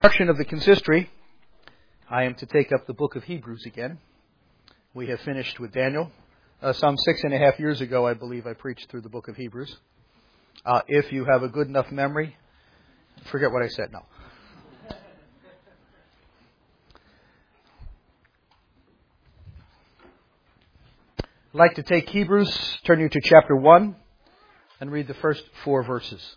Introduction of the consistory, I am to take up the book of Hebrews again. We have finished with Daniel. Some 6.5 years ago, I believe, I preached through the book of Hebrews. If you have a good enough memory, forget what I said now. I'd like to take Hebrews, turn you to chapter 1, and read the first 4 verses.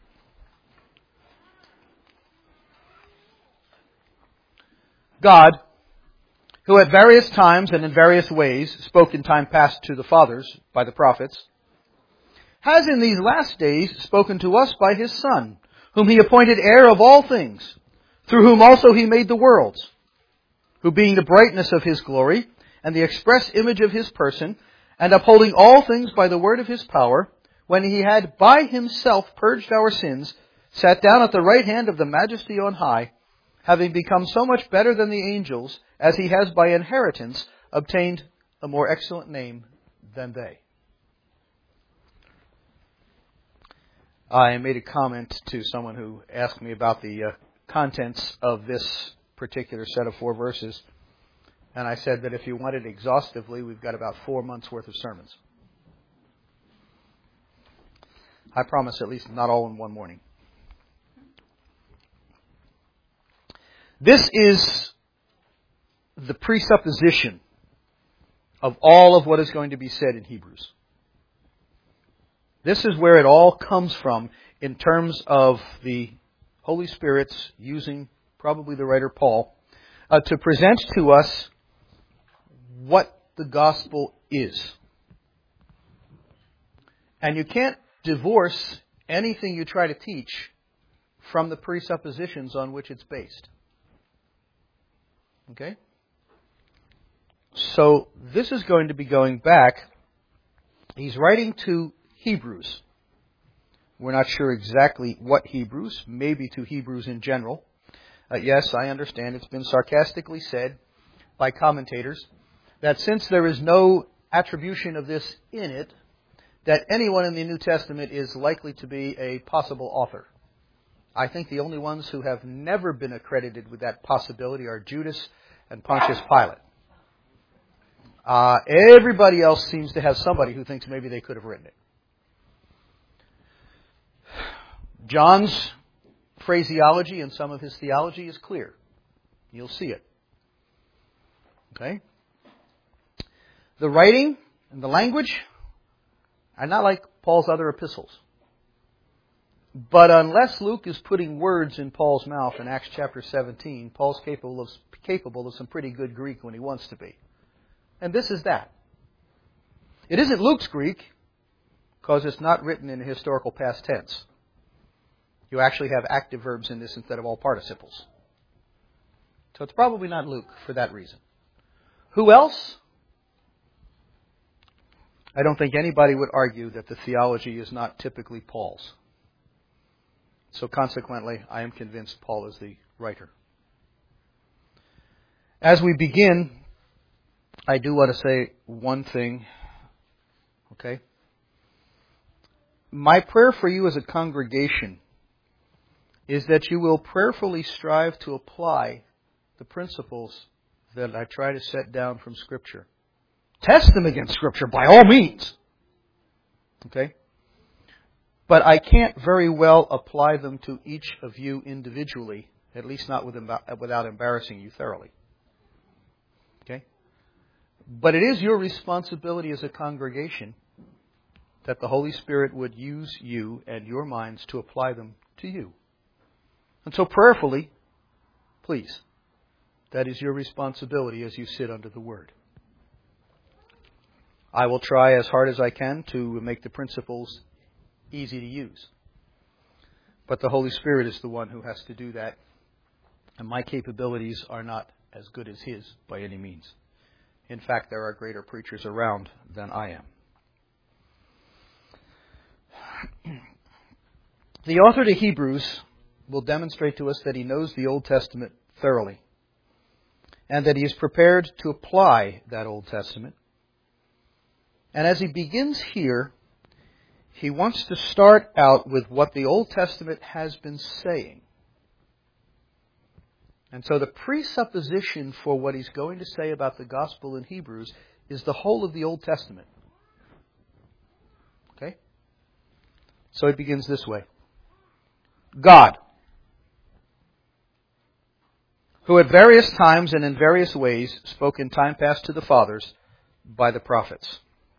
God, who at various times and in various ways spoke in time past to the fathers by the prophets, has in these last days spoken to us by His Son, whom He appointed heir of all things, through whom also He made the worlds, who being the brightness of His glory and the express image of His person, and upholding all things by the word of His power, when He had by Himself purged our sins, sat down at the right hand of the Majesty on high, having become so much better than the angels, as He has by inheritance obtained a more excellent name than they. I made a comment to someone who asked me about the contents of this particular set of 4 verses, and I said that if you want it exhaustively, we've got about 4 months' worth of sermons. I promise at least not all in one morning. This is the presupposition of all of what is going to be said in Hebrews. This is where it all comes from in terms of the Holy Spirit's using probably the writer Paul to present to us what the gospel is. And you can't divorce anything you try to teach from the presuppositions on which it's based. Okay? So this is going to be going back. He's writing to Hebrews. We're not sure exactly what Hebrews, maybe to Hebrews in general. Yes, I understand it's been sarcastically said by commentators that since there is no attribution of this in it, that anyone in the New Testament is likely to be a possible author. I think the only ones who have never been accredited with that possibility are Judas and Pontius Pilate. Everybody else seems to have somebody who thinks maybe they could have written it. John's phraseology and some of his theology is clear. You'll see it. Okay? The writing and the language are not like Paul's other epistles. But unless Luke is putting words in Paul's mouth in Acts chapter 17, Paul's capable of some pretty good Greek when he wants to be. And this is that. It isn't Luke's Greek because it's not written in a historical past tense. You actually have active verbs in this instead of all participles. So it's probably not Luke for that reason. Who else? I don't think anybody would argue that the theology is not typically Paul's. So consequently, I am convinced Paul is the writer. As we begin, I do want to say one thing. Okay? My prayer for you as a congregation is that you will prayerfully strive to apply the principles that I try to set down from Scripture. Test them against Scripture by all means. Okay? But I can't very well apply them to each of you individually, at least not without embarrassing you thoroughly. Okay? But it is your responsibility as a congregation that the Holy Spirit would use you and your minds to apply them to you. And so prayerfully, please, that is your responsibility as you sit under the Word. I will try as hard as I can to make the principles easy to use. But the Holy Spirit is the one who has to do that. And my capabilities are not as good as His by any means. In fact, there are greater preachers around than I am. The author to Hebrews will demonstrate to us that he knows the Old Testament thoroughly. And that he is prepared to apply that Old Testament. And as he begins here, he wants to start out with what the Old Testament has been saying. And so the presupposition for what he's going to say about the gospel in Hebrews is the whole of the Old Testament. Okay? So it begins this way. God, who at various times and in various ways spoke in time past to the fathers by the prophets.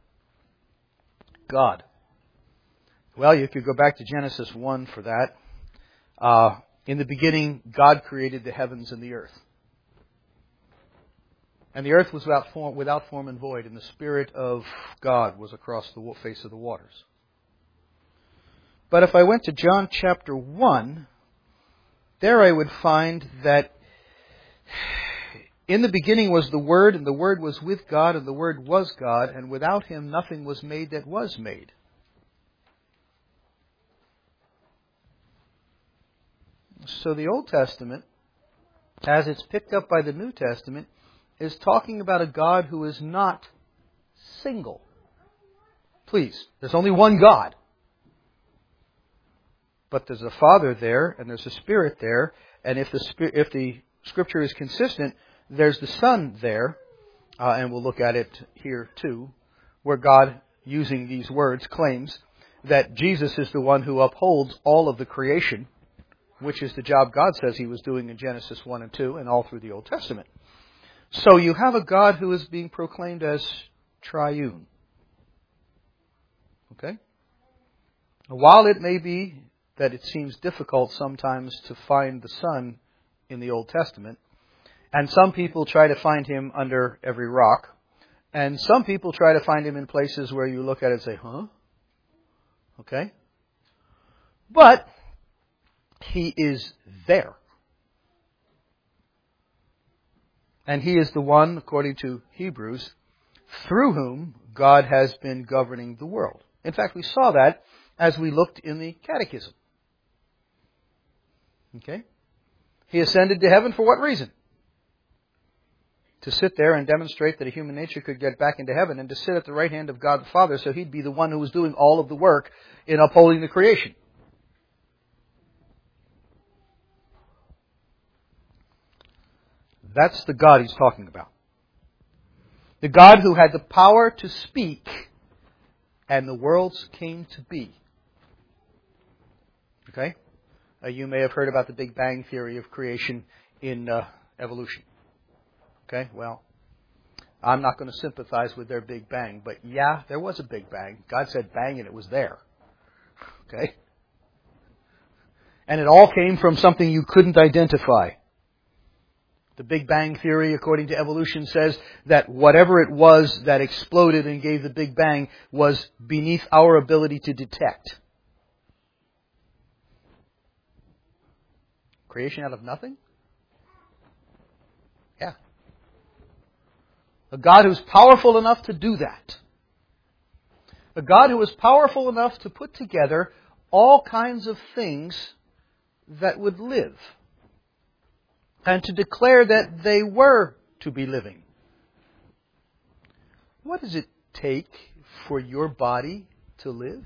God. Well, you could go back to Genesis 1 for that. In the beginning, God created the heavens and the earth. And the earth was without form and void, and the Spirit of God was across the face of the waters. But if I went to John chapter 1, there I would find that in the beginning was the Word, and the Word was with God, and the Word was God, and without Him nothing was made that was made. So the Old Testament, as it's picked up by the New Testament, is talking about a God who is not single. Please, there's only one God. But there's a Father there, and there's a Spirit there, and if the Scripture is consistent, there's the Son there, and we'll look at it here too, where God, using these words, claims that Jesus is the one who upholds all of the creation, which is the job God says He was doing in Genesis 1 and 2 and all through the Old Testament. So you have a God who is being proclaimed as triune. Okay? While it may be that it seems difficult sometimes to find the Son in the Old Testament, and some people try to find Him under every rock, and some people try to find Him in places where you look at it and say, huh? Okay? But He is there. And He is the one, according to Hebrews, through whom God has been governing the world. In fact, we saw that as we looked in the Catechism. Okay? He ascended to heaven for what reason? To sit there and demonstrate that a human nature could get back into heaven, and to sit at the right hand of God the Father, so He'd be the one who was doing all of the work in upholding the creation. That's the God He's talking about. The God who had the power to speak, and the worlds came to be. Okay? You may have heard about the Big Bang theory of creation in evolution. Okay? Well, I'm not going to sympathize with their Big Bang, but yeah, there was a Big Bang. God said bang and it was there. Okay? And it all came from something you couldn't identify. The Big Bang theory, according to evolution, says that whatever it was that exploded and gave the Big Bang was beneath our ability to detect. Creation out of nothing? Yeah. A God who's powerful enough to do that. A God who is powerful enough to put together all kinds of things that would live, and to declare that they were to be living. What does it take for your body to live?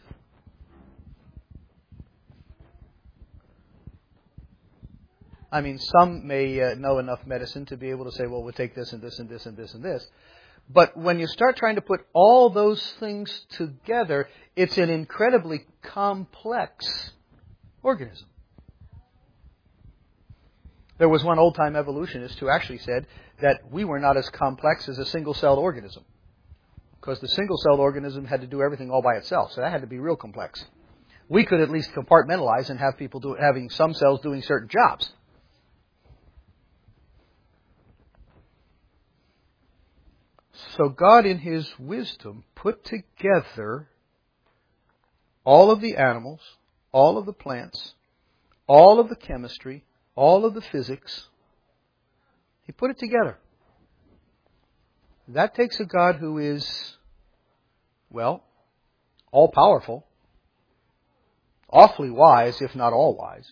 I mean, some may know enough medicine to be able to say, well, we'll take this and this and this and this and this. But when you start trying to put all those things together, it's an incredibly complex organism. There was one old-time evolutionist who actually said that we were not as complex as a single-celled organism, because the single-celled organism had to do everything all by itself, so that had to be real complex. We could at least compartmentalize and have people having some cells doing certain jobs. So God, in His wisdom, put together all of the animals, all of the plants, all of the chemistry, all of the physics. He put it together. That takes a God who is, well, all-powerful, awfully wise, if not all wise.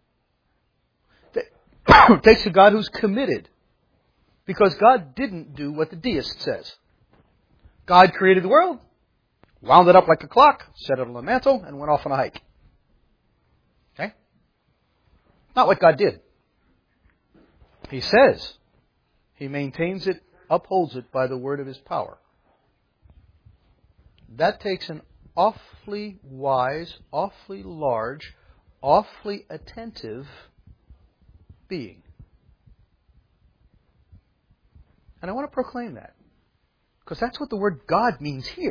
It takes a God who's committed, because God didn't do what the deist says. God created the world, wound it up like a clock, set it on the mantle, and went off on a hike. Okay? Not what God did. He says He maintains it, upholds it by the word of His power. That takes an awfully wise, awfully large, awfully attentive being. And I want to proclaim that, because that's what the word God means here.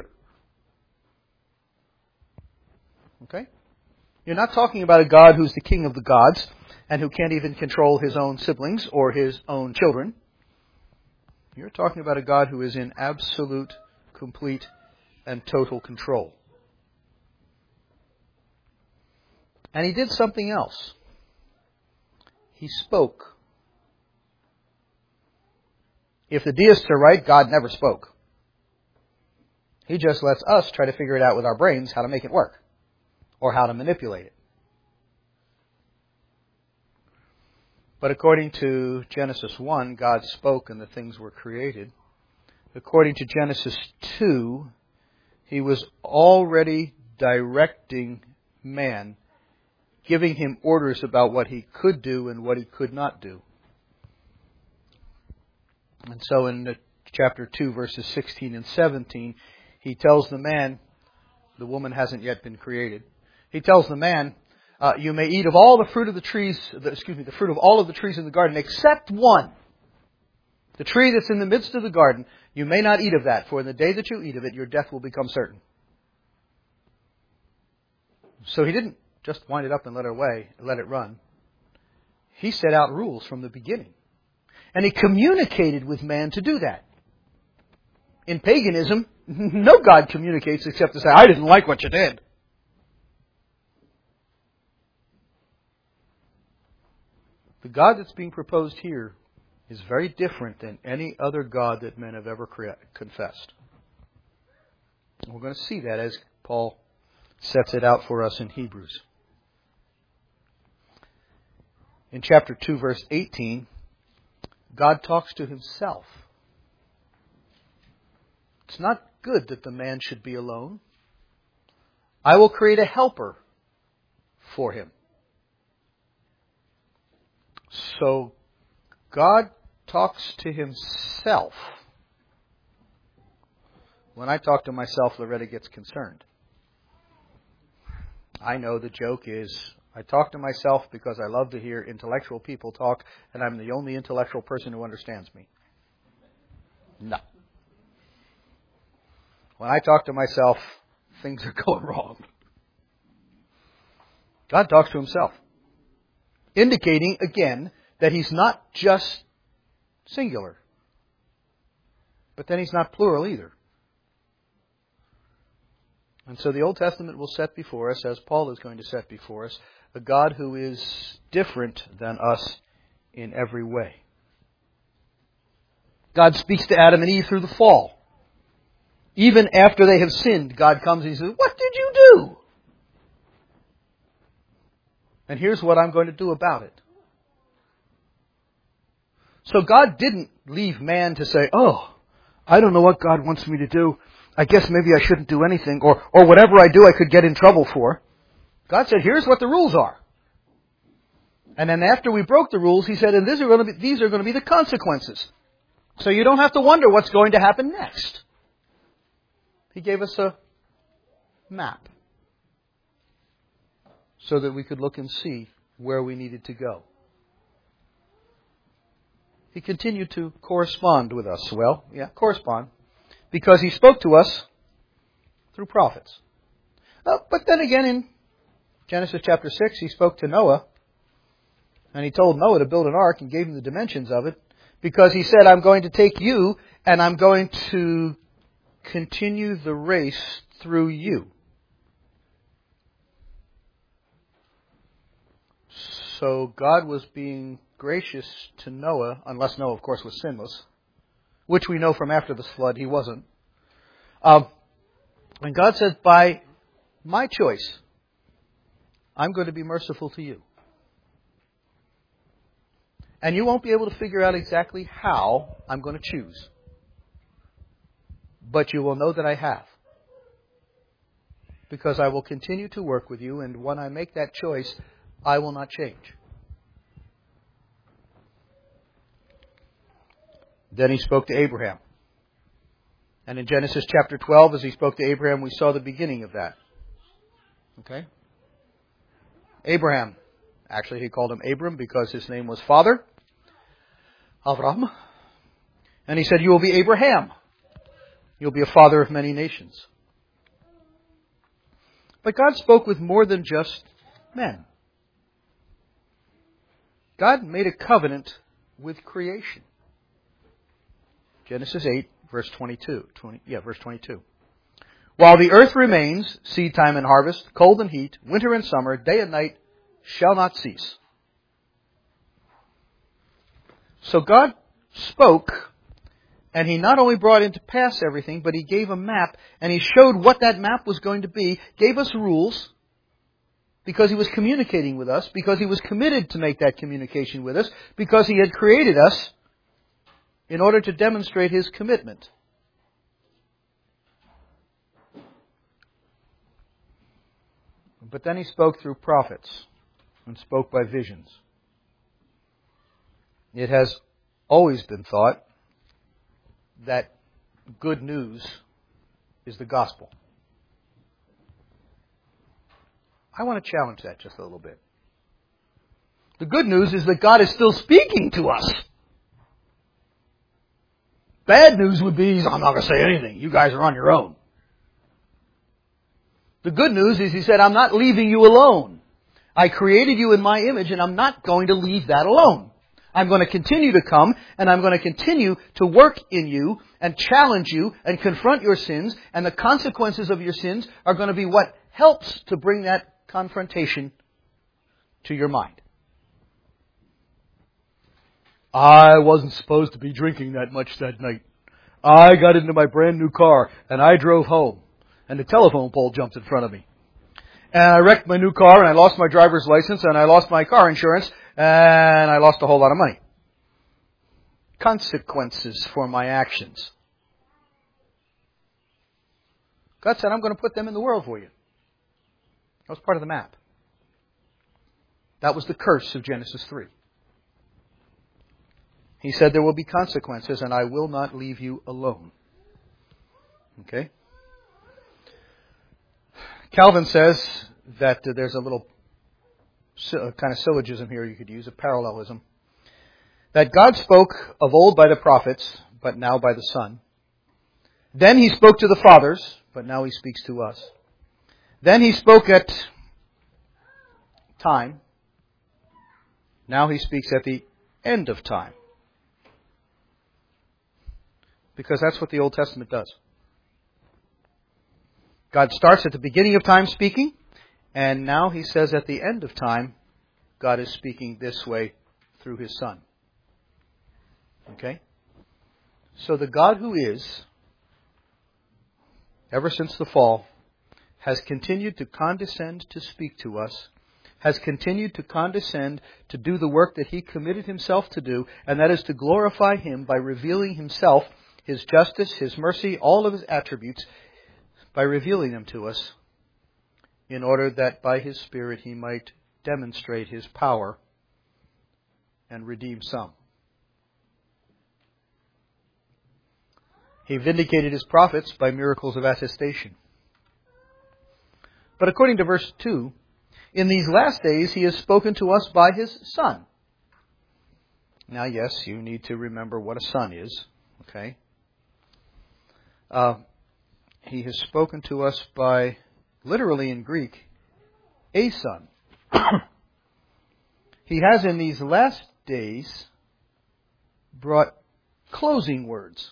Okay? You're not talking about a God who's the king of the gods and who can't even control His own siblings or His own children. You're talking about a God who is in absolute, complete, and total control. And He did something else. He spoke. If the deists are right, God never spoke. He just lets us try to figure it out with our brains how to make it work, or how to manipulate it. But according to Genesis 1, God spoke and the things were created. According to Genesis 2, He was already directing man, giving him orders about what he could do and what he could not do. And so in chapter 2, verses 16 and 17, He tells the man, the woman hasn't yet been created, He tells the man, you may eat of all the fruit of the trees, the fruit of all of the trees in the garden, except one. The tree that's in the midst of the garden, you may not eat of that, for in the day that you eat of it, your death will become certain. So He didn't just wind it up and let it run. He set out rules from the beginning. And He communicated with man to do that. In paganism, no God communicates except to say, I didn't like what you did. The God that's being proposed here is very different than any other God that men have ever confessed. And we're going to see that as Paul sets it out for us in Hebrews. In chapter 2, verse 18, God talks to Himself. It's not good that the man should be alone. I will create a helper for him. So God talks to Himself. When I talk to myself, Loretta gets concerned. I know the joke is, I talk to myself because I love to hear intellectual people talk, and I'm the only intellectual person who understands me. No. When I talk to myself, things are going wrong. God talks to Himself, indicating, again, that He's not just singular, but then He's not plural either. And so the Old Testament will set before us, as Paul is going to set before us, a God who is different than us in every way. God speaks to Adam and Eve through the fall. Even after they have sinned, God comes and He says, what did you do? And here's what I'm going to do about it. So God didn't leave man to say, oh, I don't know what God wants me to do. I guess maybe I shouldn't do anything. Or whatever I do, I could get in trouble for. God said, here's what the rules are. And then after we broke the rules, He said, and these are going to be the consequences. So you don't have to wonder what's going to happen next. He gave us a map so that we could look and see where we needed to go. He continued to correspond with us. Well, correspond. Because He spoke to us through prophets. But then again in Genesis chapter 6, He spoke to Noah. And He told Noah to build an ark and gave him the dimensions of it. Because He said, I'm going to take you and I'm going to continue the race through you. So God was being gracious to Noah, unless Noah, of course, was sinless, which we know from after the flood he wasn't. And God said, by my choice, I'm going to be merciful to you. And you won't be able to figure out exactly how I'm going to choose. But you will know that I have. Because I will continue to work with you, and when I make that choice, I will not change. Then He spoke to Abraham. And in Genesis chapter 12, as He spoke to Abraham, we saw the beginning of that. Okay? Abraham. Actually, He called him Abram because his name was Father. Avram. And He said, you will be Abraham. You'll be a father of many nations. But God spoke with more than just men. God made a covenant with creation. Genesis 8, verse 22. Verse 22. While the earth remains, seed time and harvest, cold and heat, winter and summer, day and night shall not cease. So God spoke, and He not only brought into pass everything, but He gave a map, and He showed what that map was going to be, gave us rules, because He was communicating with us, because He was committed to make that communication with us, because He had created us in order to demonstrate His commitment. But then He spoke through prophets and spoke by visions. It has always been thought that good news is the gospel. I want to challenge that just a little bit. The good news is that God is still speaking to us. Bad news would be, I'm not going to say anything. You guys are on your own. The good news is He said, I'm not leaving you alone. I created you in my image, and I'm not going to leave that alone. I'm going to continue to come, and I'm going to continue to work in you and challenge you and confront your sins, and the consequences of your sins are going to be what helps to bring that confrontation to your mind. I wasn't supposed to be drinking that much that night. I got into my brand new car, and I drove home, and the telephone pole jumped in front of me. And I wrecked my new car, and I lost my driver's license, and I lost my car insurance, and I lost a whole lot of money. Consequences for my actions. God said, I'm going to put them in the world for you. That was part of the map. That was the curse of Genesis 3. He said there will be consequences, and I will not leave you alone. Okay? Calvin says that there's a little kind of syllogism here you could use, a parallelism. That God spoke of old by the prophets, but now by the Son. Then He spoke to the fathers, but now He speaks to us. Then He spoke at time. Now He speaks at the end of time. Because that's what the Old Testament does. God starts at the beginning of time speaking, and now He says at the end of time, God is speaking this way through His Son. Okay? So the God who is, ever since the fall, has continued to condescend to speak to us, has continued to condescend to do the work that He committed Himself to do, and that is to glorify Him by revealing Himself, His justice, His mercy, all of His attributes, by revealing them to us, in order that by His Spirit He might demonstrate His power and redeem some. He vindicated His prophets by miracles of attestation. But according to verse 2, in these last days He has spoken to us by His Son. Now, yes, you need to remember what a son is. Okay? He has spoken to us by, literally in Greek, a son. He has in these last days brought closing words.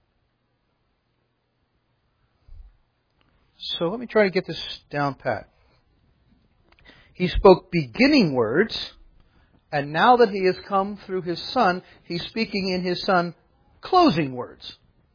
So let me try to get this down pat. He spoke beginning words, and now that He has come through His Son, He's speaking in His Son closing words.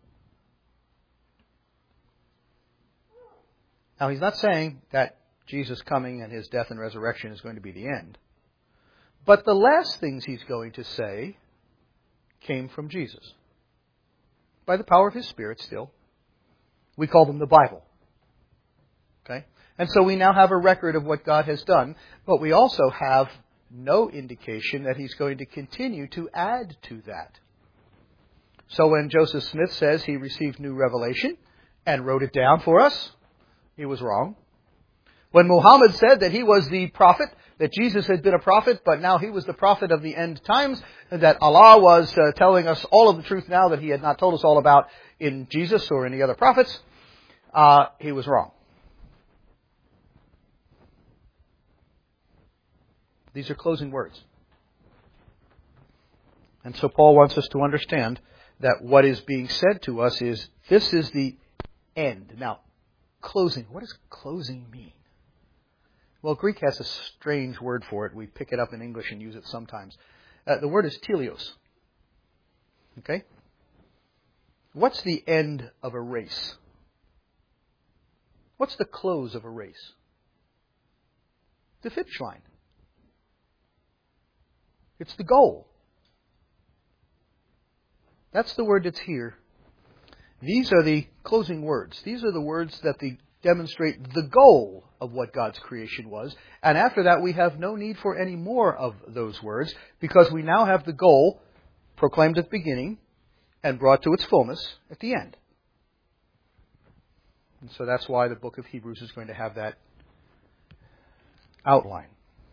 Now, He's not saying that Jesus' coming and His death and resurrection is going to be the end. But the last things He's going to say came from Jesus. By the power of His Spirit still. We call them the Bible. Okay? And so we now have a record of what God has done, but we also have no indication that He's going to continue to add to that. So when Joseph Smith says he received new revelation and wrote it down for us, he was wrong. When Muhammad said that he was the prophet, that Jesus had been a prophet, but now he was the prophet of the end times, and that Allah was telling us all of the truth now that he had not told us all about in Jesus or any other prophets, he was wrong. These are closing words. And so Paul wants us to understand that what is being said to us is, this is the end. Now, closing. What does closing mean? Well, Greek has a strange word for it. We pick it up in English and use it sometimes. The word is teleos. Okay? What's the end of a race? What's the close of a race? The finish line. It's the goal. That's the word that's here. These are the closing words. These are the words that demonstrate the goal of what God's creation was. And after that, we have no need for any more of those words, because we now have the goal proclaimed at the beginning and brought to its fullness at the end. And so that's why the book of Hebrews is going to have that outline.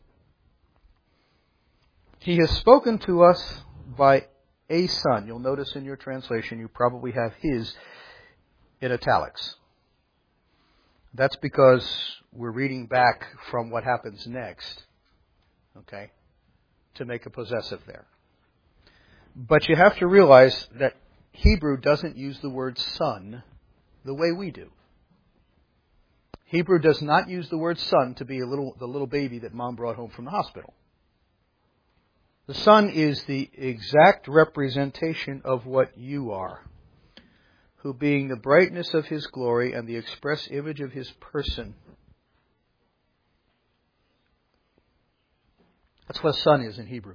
He has spoken to us by a son. You'll notice in your translation you probably have his in italics. That's because we're reading back from what happens next, okay, to make a possessive there. But you have to realize that Hebrew doesn't use the word son the way we do. Hebrew does not use the word son to be the little baby that mom brought home from the hospital. The Son is the exact representation of what you are, who being the brightness of His glory and the express image of His person. That's what a son is in Hebrew.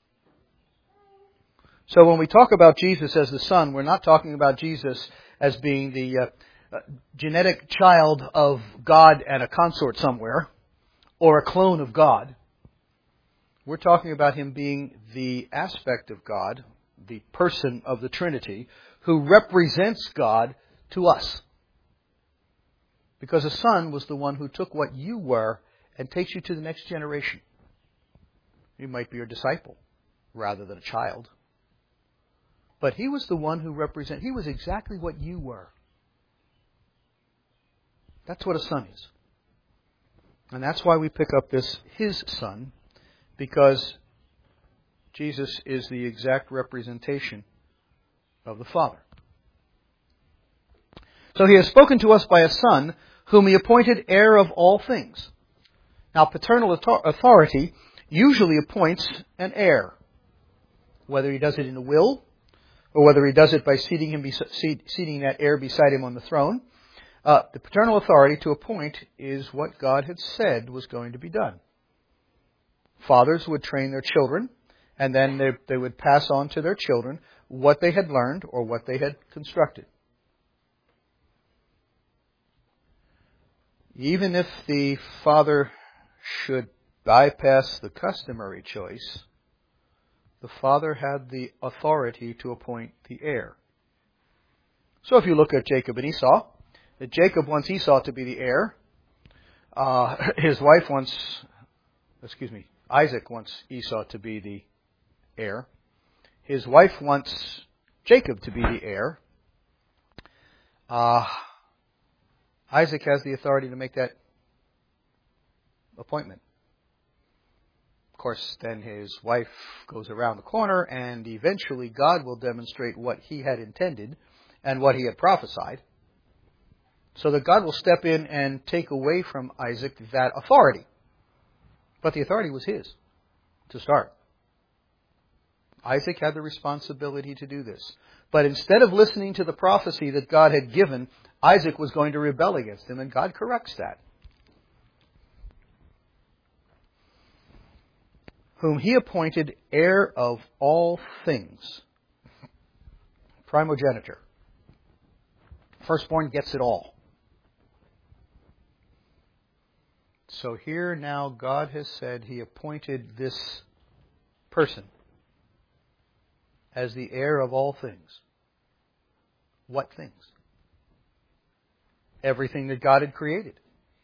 So when we talk about Jesus as the Son, we're not talking about Jesus as being the genetic child of God and a consort somewhere, or a clone of God. We're talking about Him being the aspect of God, the person of the Trinity, who represents God to us. Because a son was the one who took what you were and takes you to the next generation. You might be a disciple rather than a child. But He was the one who He was exactly what you were. That's what a son is. And that's why we pick up this His Son, because Jesus is the exact representation of the Father. So He has spoken to us by a Son, whom He appointed heir of all things. Now, paternal authority usually appoints an heir, whether He does it in a will, or whether He does it by seating that heir beside Him on the throne. The paternal authority to appoint is what God had said was going to be done. Fathers would train their children, and then they would pass on to their children what they had learned or what they had constructed. Even if the father should bypass the customary choice, the father had the authority to appoint the heir. So if you look at Jacob and Esau, Jacob wants Esau to be the heir. Isaac wants Esau to be the heir. His wife wants Jacob to be the heir. Isaac has the authority to make that appointment. Of course, then his wife goes around the corner, and eventually God will demonstrate what He had intended and what He had prophesied, so that God will step in and take away from Isaac that authority. But the authority was his to start. Isaac had the responsibility to do this. But instead of listening to the prophecy that God had given, Isaac was going to rebel against Him, and God corrects that. Whom He appointed heir of all things. Primogeniture. Firstborn gets it all. So here now God has said He appointed this person as the heir of all things. What things? Everything that God had created.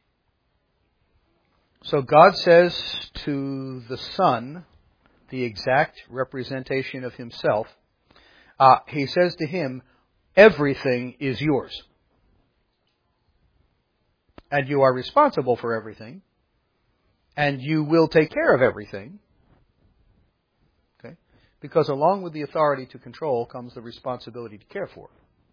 So God says to the Son, the exact representation of Himself, He says to Him, everything is yours. And you are responsible for everything. And you will take care of everything. Okay? Because along with the authority to control comes the responsibility to care for.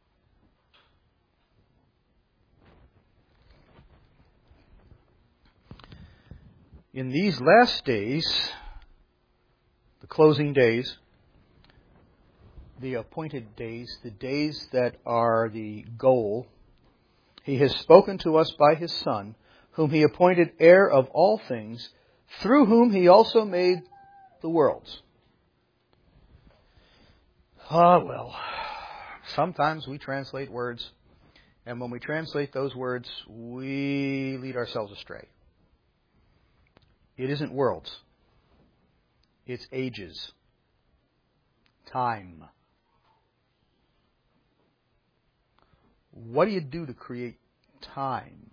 In these last days, the closing days, the appointed days, the days that are the goal, He has spoken to us by His Son, whom He appointed heir of all things, through whom He also made the worlds. Sometimes we translate words, and when we translate those words, we lead ourselves astray. It isn't worlds. It's ages. Time. What do you do to create time?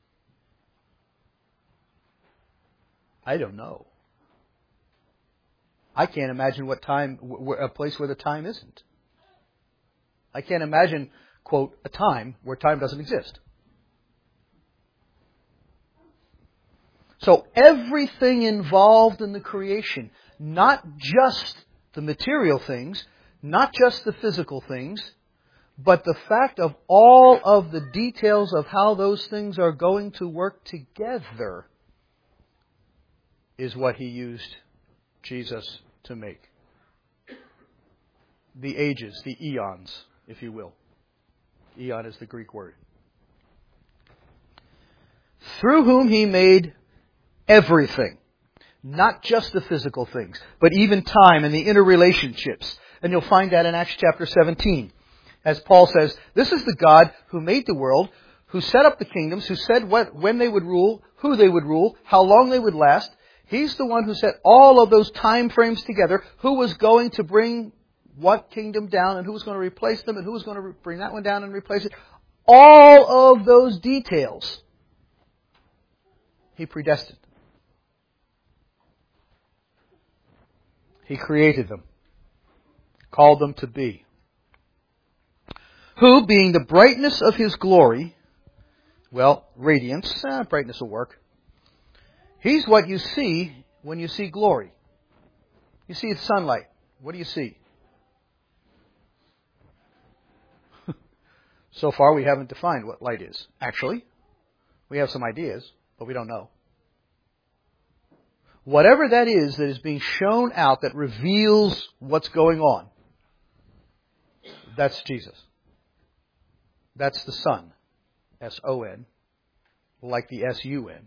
I don't know. I can't imagine what time, a place where the time isn't. I can't imagine, quote, a time where time doesn't exist. So everything involved in the creation, not just the material things, not just the physical things, but the fact of all of the details of how those things are going to work together, is what He used Jesus to make. The ages, the eons, if you will. Eon is the Greek word. Through whom He made everything. Not just the physical things, but even time and the interrelationships. And you'll find that in Acts chapter 17. As Paul says, this is the God who made the world, who set up the kingdoms, who said when they would rule, who they would rule, how long they would last. He's the one who set all of those time frames together, who was going to bring what kingdom down, and who was going to replace them, and who was going to bring that one down and replace it. All of those details He predestined. He created them, called them to be. Who, being the brightness of His glory, radiance, brightness will work. He's what you see when you see glory. You see sunlight. What do you see? So far we haven't defined what light is. Actually, we have some ideas, but we don't know. Whatever that is being shown out that reveals what's going on, that's Jesus. That's the Son. S-O-N. Like the S-U-N.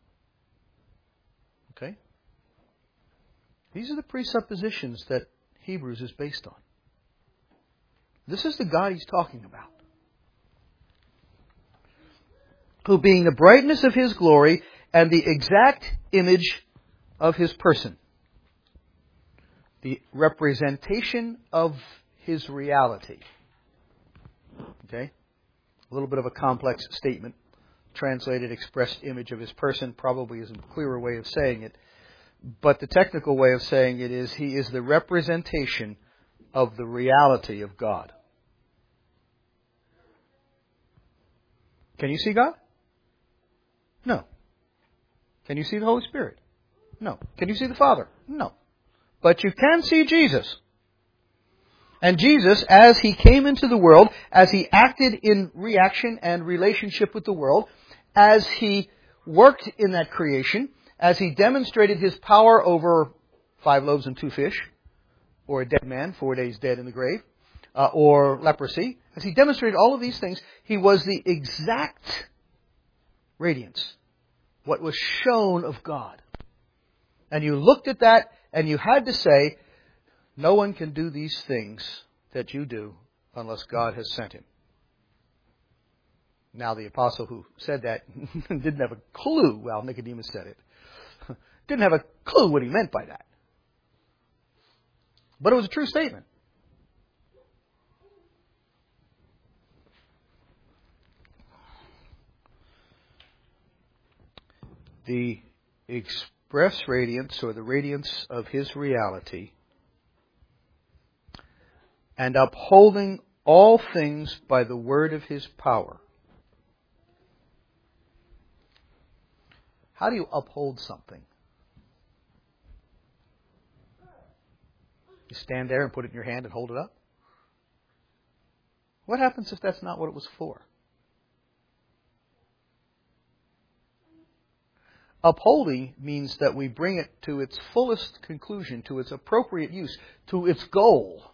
Okay? These are the presuppositions that Hebrews is based on. This is the God he's talking about. Who, being the brightness of His glory and the exact image of His person, the representation of His reality. Okay? A little bit of a complex statement. Translated expressed image of His person probably is a clearer way of saying it. But the technical way of saying it is He is the representation of the reality of God. Can you see God? No. Can you see the Holy Spirit? No. Can you see the Father? No. But you can see Jesus. And Jesus, as He came into the world, as He acted in reaction and relationship with the world, as He worked in that creation, as He demonstrated His power over 5 loaves and 2 fish, or a dead man, 4 days dead in the grave, or leprosy, as He demonstrated all of these things, He was the exact radiance, what was shown of God. And you looked at that and you had to say, no one can do these things that you do unless God has sent Him. Now the apostle who said that didn't have a clue, well, Nicodemus said it, didn't have a clue what he meant by that. But it was a true statement. the express radiance or the radiance of His reality, and upholding all things by the word of His power. How do you uphold something? You stand there and put it in your hand and hold it up? What happens if that's not what it was for? Upholding means that we bring it to its fullest conclusion, to its appropriate use, to its goal.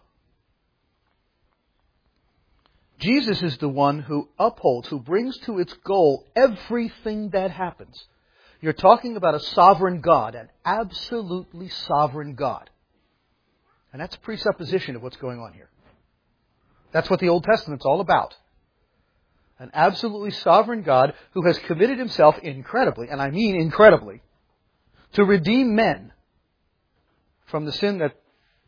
Jesus is the one who upholds, who brings to its goal everything that happens. You're talking about a sovereign God, an absolutely sovereign God. And that's a presupposition of what's going on here. That's what the Old Testament's all about. An absolutely sovereign God who has committed Himself incredibly, and I mean incredibly, to redeem men from the sin that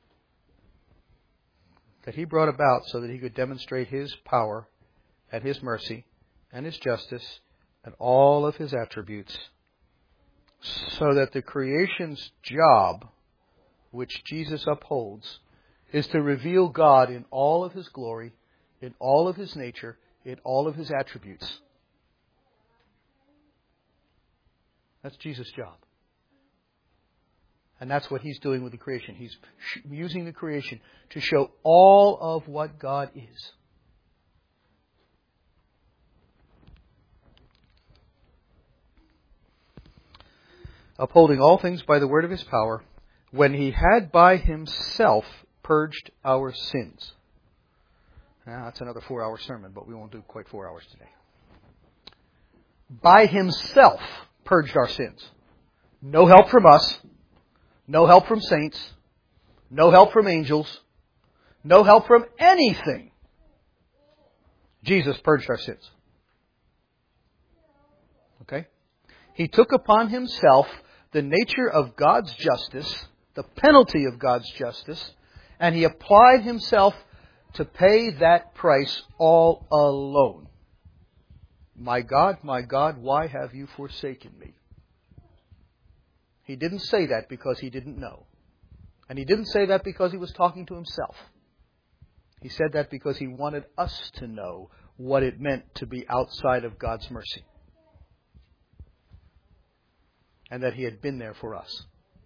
He brought about so that He could demonstrate His power and His mercy and His justice and all of His attributes, so that the creation's job, which Jesus upholds, is to reveal God in all of His glory, in all of His nature, in all of His attributes. That's Jesus' job. And that's what He's doing with the creation. He's using the creation to show all of what God is. Upholding all things by the word of His power, when He had by Himself purged our sins. Now, that's another 4-hour sermon, but we won't do quite 4 hours today. By Himself purged our sins. No help from us. No help from saints. No help from angels. No help from anything. Jesus purged our sins. Okay? He took upon Himself the nature of God's justice, the penalty of God's justice, and He applied Himself to pay that price all alone. My God, why have you forsaken me? He didn't say that because He didn't know. And He didn't say that because He was talking to Himself. He said that because He wanted us to know what it meant to be outside of God's mercy. And that He had been there for us.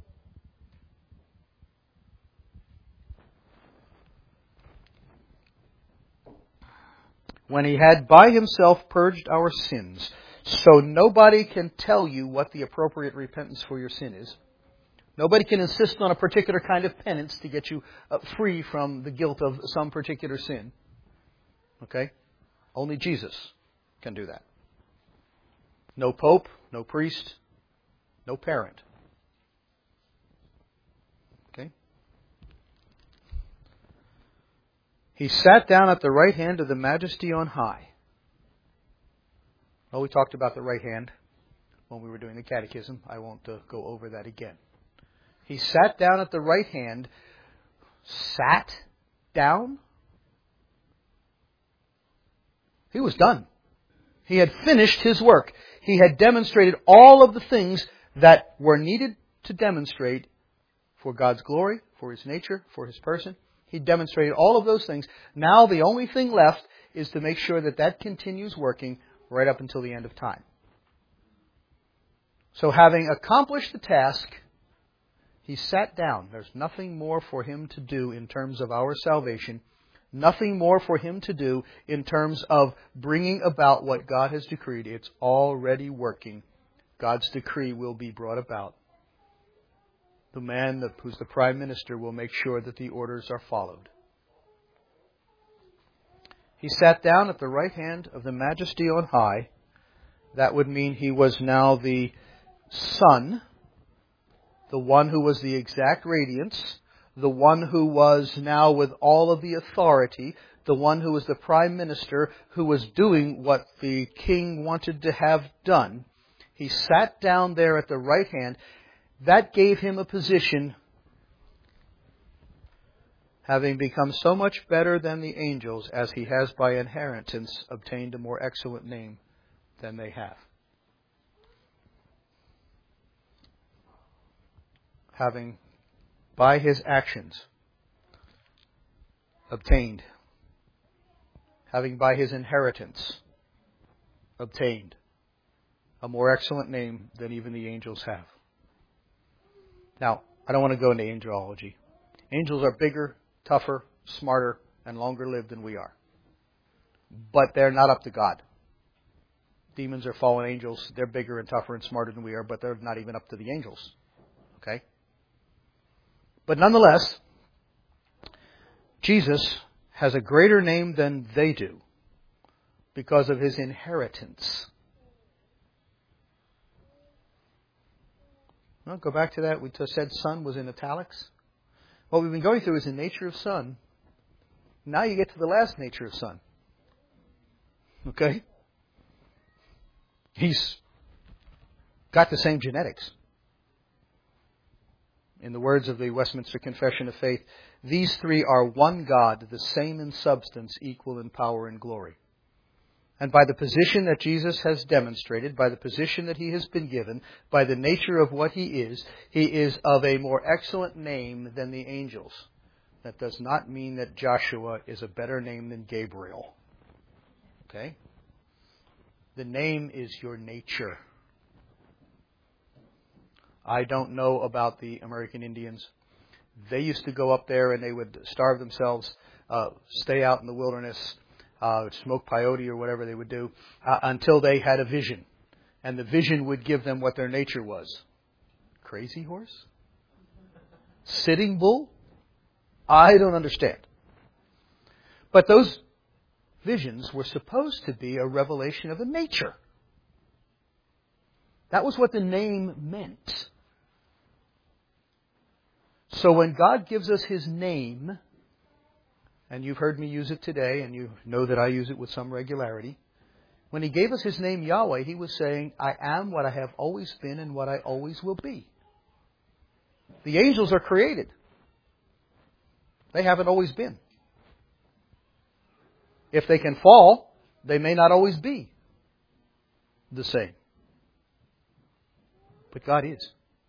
When He had by Himself purged our sins, so nobody can tell you what the appropriate repentance for your sin is. Nobody can insist on a particular kind of penance to get you free from the guilt of some particular sin. Okay? Only Jesus can do that. No pope, no priest, no parent. Okay? He sat down at the right hand of the Majesty on high. Well, we talked about the right hand when we were doing the catechism. I won't go over that again. He sat down at the right hand. Sat down? He was done. He had finished His work. He had demonstrated all of the things that were needed to demonstrate for God's glory, for His nature, for His person. He demonstrated all of those things. Now the only thing left is to make sure that that continues working right up until the end of time. So having accomplished the task, He sat down. There's nothing more for Him to do in terms of our salvation. Nothing more for Him to do in terms of bringing about what God has decreed. It's already working. God's decree will be brought about. The man who's the Prime Minister will make sure that the orders are followed. He sat down at the right hand of the Majesty on high. That would mean He was now the Son, the one who was the exact radiance, the one who was now with all of the authority, the one who was the Prime Minister, who was doing what the King wanted to have done. He sat down there at the right hand. That gave Him a position, having become so much better than the angels, as He has by inheritance obtained a more excellent name than they have. having by his actions obtained, having by his inheritance obtained a more excellent name than even the angels have. Now, I don't want to go into angelology. Angels are bigger, tougher, smarter, and longer lived than we are. But they're not up to God. Demons are fallen angels. They're bigger and tougher and smarter than we are, but they're not even up to the angels. Okay? But nonetheless, Jesus has a greater name than they do because of his inheritance. Well, go back to that. We just said Son was in italics. What we've been going through is the nature of Son. Now you get to the last nature of Son. Okay? He's got the same genetics. In the words of the Westminster Confession of Faith, these three are one God, the same in substance, equal in power and glory. And by the position that Jesus has demonstrated, by the position that he has been given, by the nature of what he is of a more excellent name than the angels. That does not mean that Joshua is a better name than Gabriel. Okay? The name is your nature. I don't know about the American Indians. They used to go up there and they would starve themselves, stay out in the wilderness, smoke peyote or whatever they would do, until they had a vision. And the vision would give them what their nature was. Crazy horse? Sitting bull? I don't understand. But those visions were supposed to be a revelation of a nature. That was what the name meant. So when God gives us his name, and you've heard me use it today, and you know that I use it with some regularity, when he gave us his name Yahweh, he was saying, I am what I have always been and what I always will be. The angels are created. They haven't always been. If they can fall, they may not always be the same. But God is.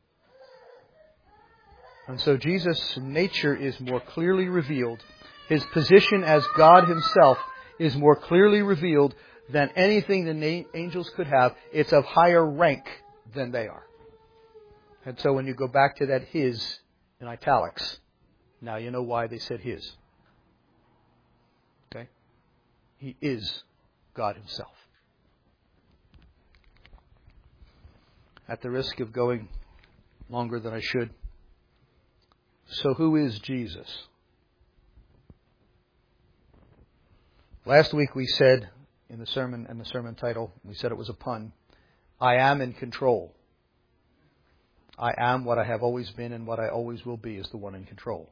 And so Jesus' nature is more clearly revealed. His position as God himself is more clearly revealed than anything the angels could have. It's of higher rank than they are. And so when you go back to that his in italics, now you know why they said his. Okay? He is God himself. At the risk of going longer than I should. So who is Jesus? Last week we said in the sermon title, we said it was a pun, I am in control. I am what I have always been and what I always will be is the one in control.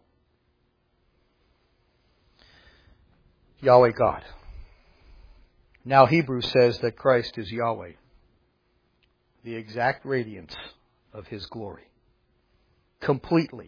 Yahweh God. Now Hebrews says that Christ is Yahweh, the exact radiance of his glory. Completely.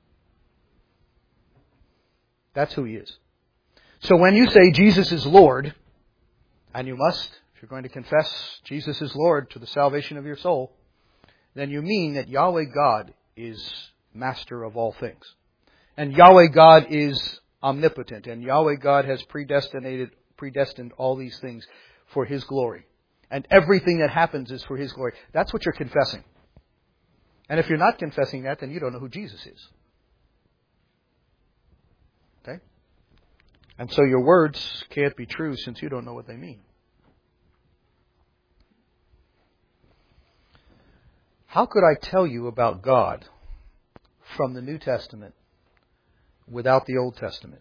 That's who he is. So when you say Jesus is Lord, and you must, if you're going to confess Jesus is Lord to the salvation of your soul, then you mean that Yahweh God is master of all things. And Yahweh God is omnipotent. And Yahweh God has predestined all these things for his glory. And everything that happens is for his glory. That's what you're confessing. And if you're not confessing that, then you don't know who Jesus is. Okay? And so your words can't be true since you don't know what they mean. How could I tell you about God from the New Testament without the Old Testament?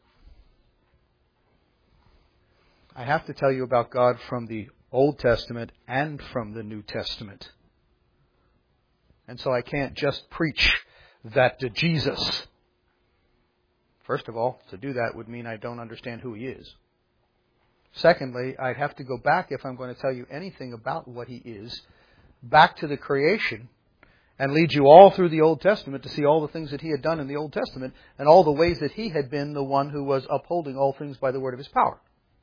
I have to tell you about God from the Old Testament and from the New Testament. And so I can't just preach that to Jesus. First of all, to do that would mean I don't understand who he is. Secondly, I'd have to go back, if I'm going to tell you anything about what he is, back to the creation and lead you all through the Old Testament to see all the things that he had done in the Old Testament and all the ways that he had been the one who was upholding all things by the word of his power.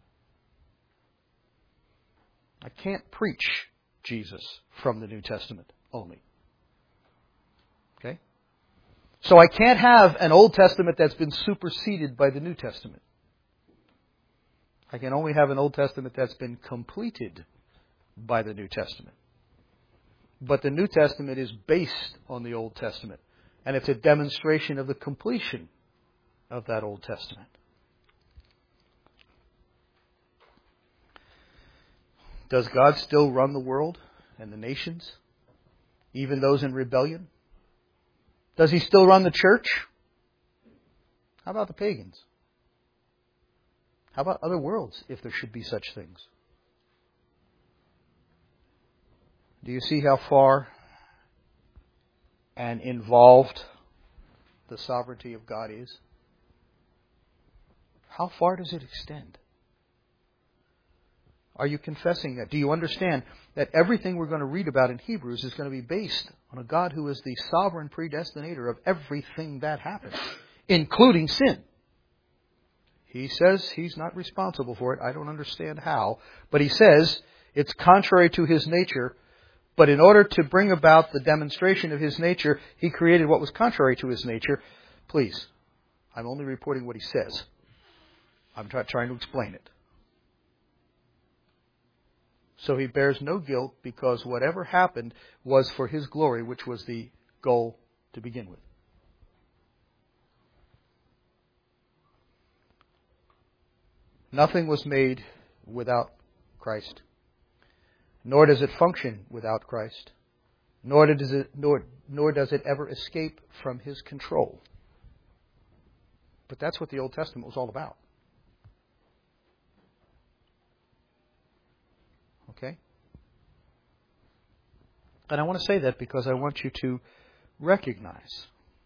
I can't preach Jesus from the New Testament only. Okay? So I can't have an Old Testament that's been superseded by the New Testament. I can only have an Old Testament that's been completed by the New Testament. But the New Testament is based on the Old Testament. And it's a demonstration of the completion of that Old Testament. Does God still run the world and the nations, even those in rebellion? Does He still run the church? How about the pagans? How about other worlds, if there should be such things? Do you see how far and involved the sovereignty of God is? How far does it extend? Are you confessing that? Do you understand that everything we're going to read about in Hebrews is going to be based on a God who is the sovereign predestinator of everything that happens, including sin? He says He's not responsible for it. I don't understand how. But He says it's contrary to His nature. But in order to bring about the demonstration of His nature, He created what was contrary to His nature. Please, I'm only reporting what He says. I'm trying to explain it. So He bears no guilt because whatever happened was for His glory, which was the goal to begin with. Nothing was made without Christ, nor does it function without Christ, nor does it ever escape from His control. But that's what the Old Testament was all about. Okay? And I want to say that because I want you to recognize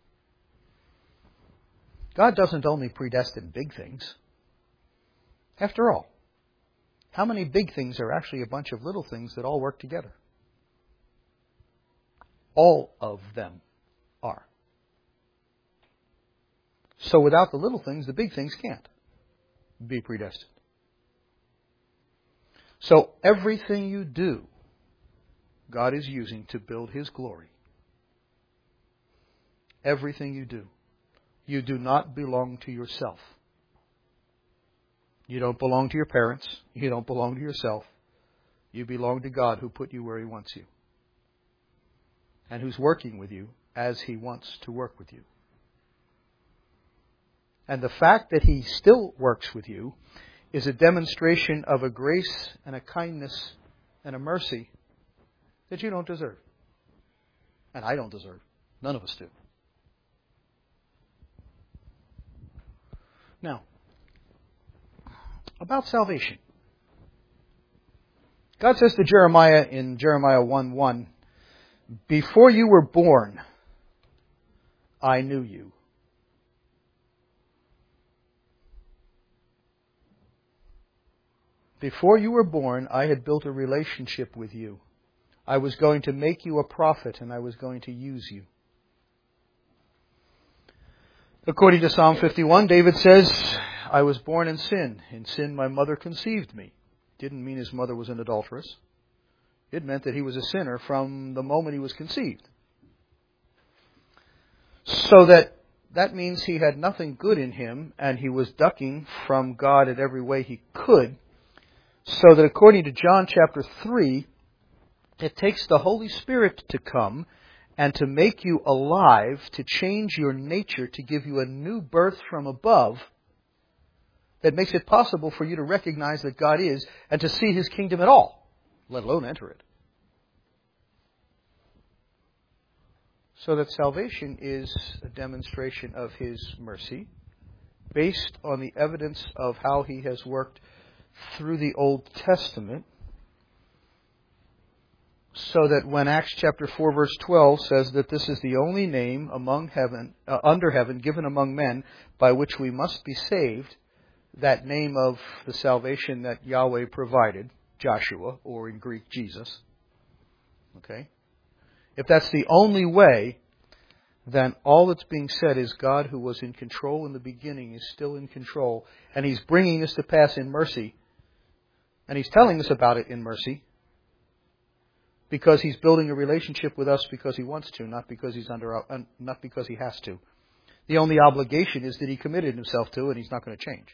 God doesn't only predestine big things. After all, how many big things are actually a bunch of little things that all work together? All of them are. So without the little things, the big things can't be predestined. So everything you do, God is using to build His glory. Everything you do. You do not belong to yourself. You don't belong to your parents. You don't belong to yourself. You belong to God who put you where He wants you. And who's working with you as He wants to work with you. And the fact that He still works with you is a demonstration of a grace and a kindness and a mercy that you don't deserve. And I don't deserve. None of us do. Now, about salvation. God says to Jeremiah in Jeremiah 1:1, "Before you were born, I knew you." Before you were born, I had built a relationship with you. I was going to make you a prophet, and I was going to use you. According to Psalm 51, David says, I was born in sin. In sin my mother conceived me. Didn't mean his mother was an adulteress. It meant that he was a sinner from the moment he was conceived. So that means he had nothing good in him, and he was ducking from God in every way he could. So that according to John chapter 3, it takes the Holy Spirit to come and to make you alive, to change your nature, to give you a new birth from above that makes it possible for you to recognize that God is and to see His kingdom at all, let alone enter it. So that salvation is a demonstration of His mercy based on the evidence of how He has worked through the Old Testament, so that when Acts chapter 4 verse 12 says that this is the only name under heaven given among men by which we must be saved, that name of the salvation that Yahweh provided, Joshua, or in Greek Jesus. Okay? If that's the only way, then all that's being said is God, who was in control in the beginning, is still in control, and He's bringing this to pass in mercy. And He's telling us about it in mercy. because He's building a relationship with us because He wants to, not because not because He has to. The only obligation is that He committed Himself to, and He's not going to change.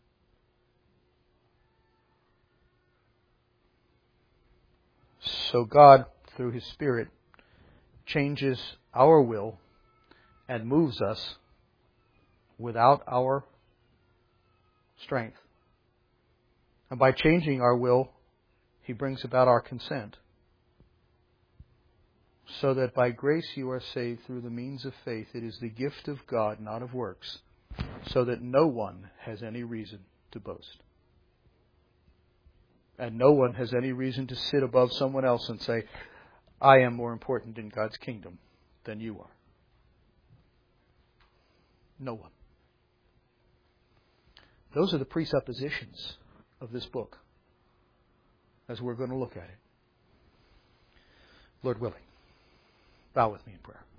So God, through His Spirit, changes our will and moves us without our strength. And by changing our will, He brings about our consent. So that by grace you are saved through the means of faith. It is the gift of God, not of works, so that no one has any reason to boast. And no one has any reason to sit above someone else and say, I am more important in God's kingdom than you are. No one. Those are the presuppositions of this book as we're going to look at it. Lord willing, bow with me in prayer.